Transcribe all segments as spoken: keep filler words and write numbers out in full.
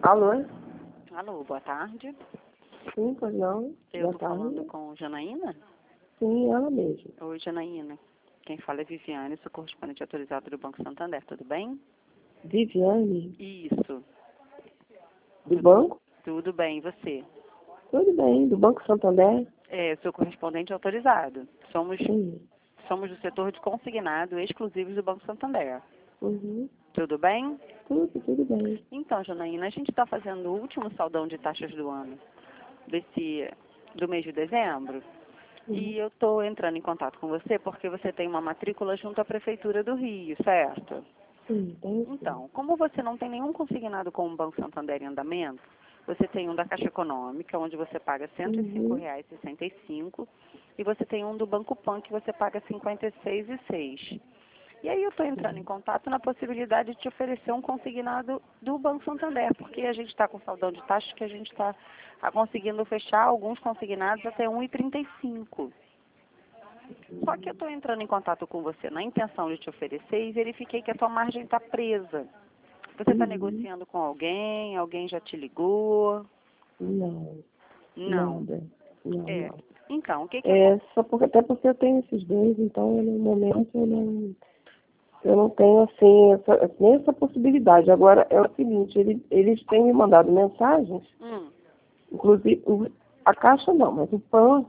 Alô? Alô, boa tarde. Sim, pois não. Eu Boa estou tarde. falando com Janaína? Sim, ela mesma. Oi, Janaína. Quem fala é Viviane, sou correspondente autorizado do Banco Santander, tudo bem? Viviane, Isso. do Tudo- banco? Tudo bem, e você? Tudo bem, do Banco Santander? É, sou correspondente autorizado. Somos, Sim. somos do setor de consignado exclusivos do Banco Santander. Uhum. Tudo bem? Tudo, tudo bem. Então, Janaína, a gente está fazendo o último saldão de taxas do ano, desse, do mês de dezembro. Uhum. E eu estou entrando em contato com você porque você tem uma matrícula junto à Prefeitura do Rio, certo? Sim, tem sim. Então, como você não tem nenhum consignado com o Banco Santander em andamento, você tem um da Caixa Econômica, onde você paga cento e cinco Uhum. reais e sessenta e cinco centavos, e você tem um do Banco Pan que você paga cinquenta e seis reais e seis centavos. E aí eu estou entrando em contato na possibilidade de te oferecer um consignado do Banco Santander, porque a gente está com saldão de taxas que a gente está conseguindo fechar alguns consignados até um e trinta e cinco. Só que eu estou entrando em contato com você na intenção de te oferecer e verifiquei que a tua margem está presa. Você está Uhum. negociando com alguém? Alguém já te ligou? Não, Não. nada. Não, É. não. Então, o que que É, acontece? só porque, até porque eu tenho esses dois, então no momento eu não, eu não tenho assim, essa, nem essa possibilidade. Agora é o seguinte, ele, eles têm me mandado mensagens, Hum. inclusive o- a Caixa não, mas o PAN,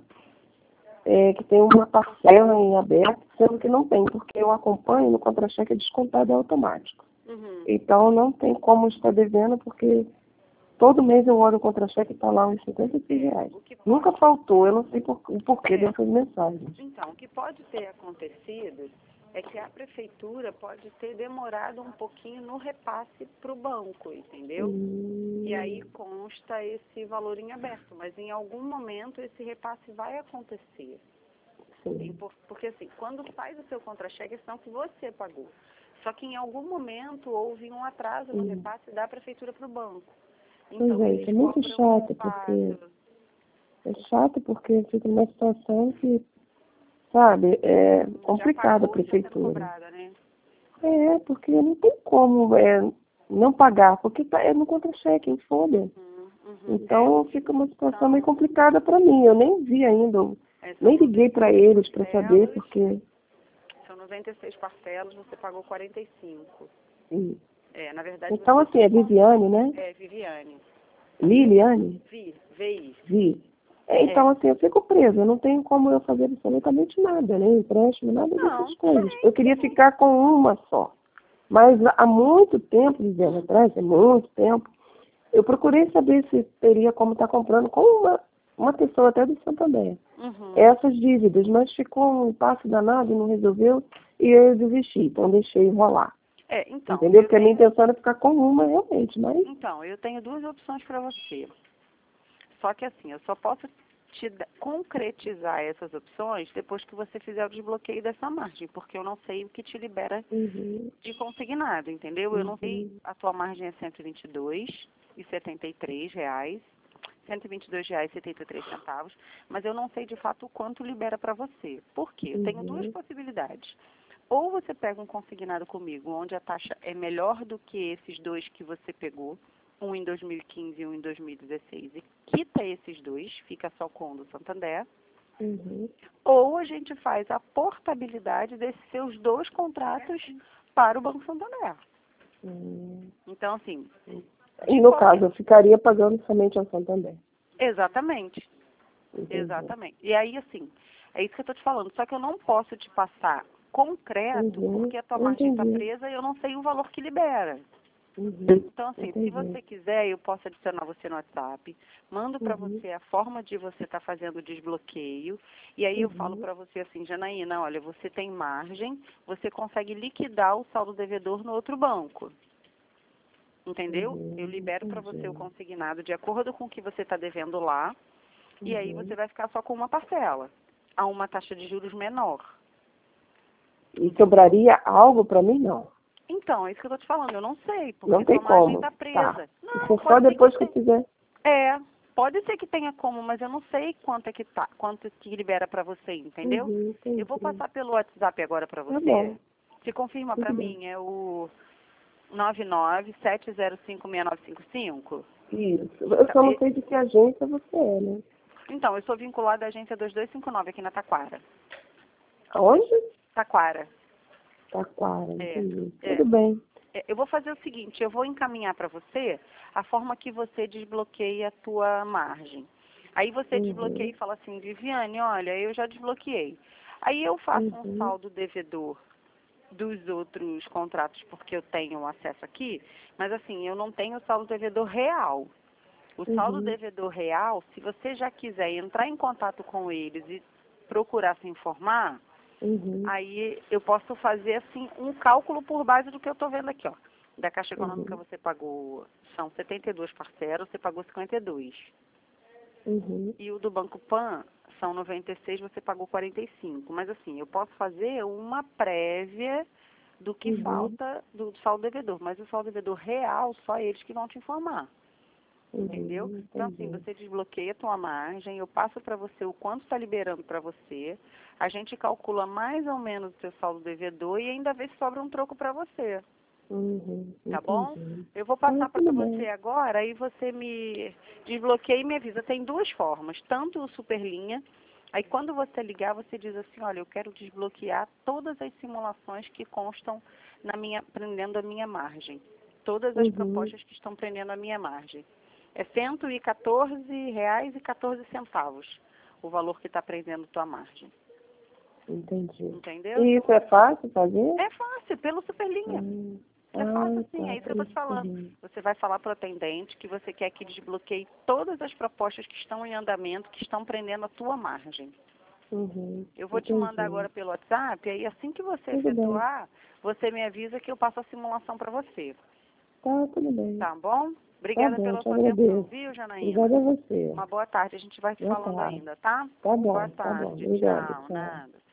é, que tem uma parcela em aberto, sendo que não tem, porque eu acompanho no contra-cheque é descontado é automático. Uhum. Então não tem como estar devendo, porque todo mês eu olho o contra-cheque e está lá uns cinquenta e seis É, reais. o que pode, Nunca faltou, eu não sei por, o porquê É. dessas mensagens. então, o que pode ter acontecido é que a prefeitura pode ter demorado um pouquinho no repasse para o banco, entendeu? Hum, E aí consta esse valor em aberto, mas em algum momento esse repasse vai acontecer. sim. Tem por- Porque assim, quando faz o seu contra-cheque, é sinal que você pagou. Só que em algum momento houve um atraso no Hum. repasse da prefeitura para o banco. Pois Então é, eles isso é muito cobram chato, um porque prazo. é chato porque fica numa situação que, sabe, é Já complicada a pagou e está sendo prefeitura. cobrada, né? É, porque não tem como é, não pagar, porque tá, é no contra-cheque, em folha. Uhum, uhum. Então fica uma situação meio São, complicada para mim. Eu nem vi ainda, eu é, são nem liguei para eles para saber, parcelas, porque. são noventa e seis parcelas, você pagou quarenta e cinco. Sim. É, na verdade Então, você assim, é Viviane, né? é Viviane. Liliane? Vi, Vi. Vi. É, então, É. assim, eu fico presa, não tenho como eu fazer absolutamente nada, né? Empréstimo, nada dessas Não, coisas. tem. Eu queria ficar com uma só. Mas há muito tempo, dizendo atrás, é muito tempo, eu procurei saber se teria como estar comprando com uma, uma pessoa até do Santander. Uhum. Essas dívidas, mas ficou um passo danado, não resolveu, e eu desisti, então deixei enrolar. É, então, Entendeu? eu Porque a minha tenho, intenção era ficar com uma realmente, mas. então, eu tenho duas opções para você. Só que assim, eu só posso te da- concretizar essas opções depois que você fizer o desbloqueio dessa margem, porque eu não sei o que te libera Uhum, de consignado, entendeu? Eu não sei, uhum, a tua margem é cento e vinte e dois reais e setenta e três reais, cento e vinte e dois reais e setenta e três centavos, mas eu não sei de fato o quanto libera para você. Por quê? Eu tenho duas uhum, possibilidades. Ou você pega um consignado comigo, onde a taxa é melhor do que esses dois que você pegou, um em dois mil e quinze e um em dois mil e dezesseis, e quita esses dois, fica só com o do Santander, uhum. ou a gente faz a portabilidade desses seus dois contratos para o Banco Santander. Hum. Então, assim, E de no qualquer... caso, eu ficaria pagando somente ao Santander. Exatamente, Entendi. exatamente. E aí, assim, é isso que eu estou te falando, só que eu não posso te passar concreto, Uhum. porque a tua Eu margem está entendi. presa e eu não sei o valor que libera. Uhum. Então, assim, se Entendi. você quiser, eu posso adicionar você no WhatsApp, mando para Uhum. você a forma de você estar fazendo o desbloqueio, e aí eu falo Uhum. para você assim, Janaína, olha, você tem margem, você consegue liquidar o saldo devedor no outro banco. Entendeu? Uhum. Eu libero para você o Entendi. consignado de acordo com o que você está devendo lá, e aí Uhum. você vai ficar só com uma parcela, a uma taxa de juros menor. E sobraria algo para mim? Não. Então, é isso que eu estou te falando, eu não sei, Não porque tem tua margem como. está Tá. presa. Não, Isso é só pode ser depois que que eu tenha. fizer. É, pode ser que tenha como, mas eu não sei quanto é que tá, quanto que libera para você, entendeu? Uhum. Eu vou Entendi. passar pelo WhatsApp agora para Tá você. bom. Você confirma para Tudo bem. mim, é o nove nove sete zero cinco seis nove cinco cinco? Isso. Eu só não sei de que agência você é, né? Então, eu sou vinculada à agência dois dois cinco nove aqui na Taquara. Aonde? Taquara. Taquara, É, entendi. é. Tudo bem. É, eu vou fazer o seguinte, eu vou encaminhar para você a forma que você desbloqueia a tua margem. Aí você Uhum. desbloqueia e fala assim, Viviane, olha, eu já desbloqueei. Aí eu faço Uhum. um saldo devedor dos outros contratos, porque eu tenho acesso aqui, mas assim, eu não tenho saldo devedor real. O saldo Uhum. devedor real, se você já quiser entrar em contato com eles e procurar se informar, Uhum. aí eu posso fazer assim um cálculo por base do que eu estou vendo aqui, ó. Da Caixa Econômica Uhum. você pagou, são setenta e duas parcelas, você pagou cinquenta e dois. Uhum. E o do Banco Pan são noventa e seis, você pagou quarenta e cinco. Mas assim, eu posso fazer uma prévia do que Uhum. falta do saldo devedor, mas o saldo devedor real, só eles que vão te informar. Uhum. Entendeu? Então, assim, Entendi. você desbloqueia a tua margem, eu passo para você o quanto está liberando para você, a gente calcula mais ou menos o seu saldo devedor e ainda vê se sobra um troco para você, Uhum. tá bom? Entendi. Eu vou Ah, passar para tudo você bem. agora, aí você me desbloqueia e me avisa. Tem duas formas, tanto o Superlinha, aí quando você ligar, você diz assim, olha, eu quero desbloquear todas as simulações que constam na minha, prendendo a minha margem. Todas as Uhum. propostas que estão prendendo a minha margem. É cento e quatorze reais e quatorze centavos o valor que está prendendo tua margem. Entendi. Entendeu? E isso é fácil fazer? É fácil, pelo Superlinha. Hum. É fácil Ah, sim, é tá. isso que eu estou te falando. Uhum. Você vai falar para o atendente que você quer que desbloqueie todas as propostas que estão em andamento, que estão prendendo a tua margem. Uhum. Eu vou te mandar Entendi. agora pelo WhatsApp, aí assim que você Tudo bem. efetuar, você me avisa que eu passo a simulação para você. Tá, tudo bem. Tá bom? Tá Obrigada bom, pela te sua atenção, agradeço. viu, Janaína? Obrigada a você. Uma boa tarde, a gente vai se Boa falando tarde. ainda, tá? Tá Boa bom, tá bom. tarde, Obrigada, tchau, tchau. nada.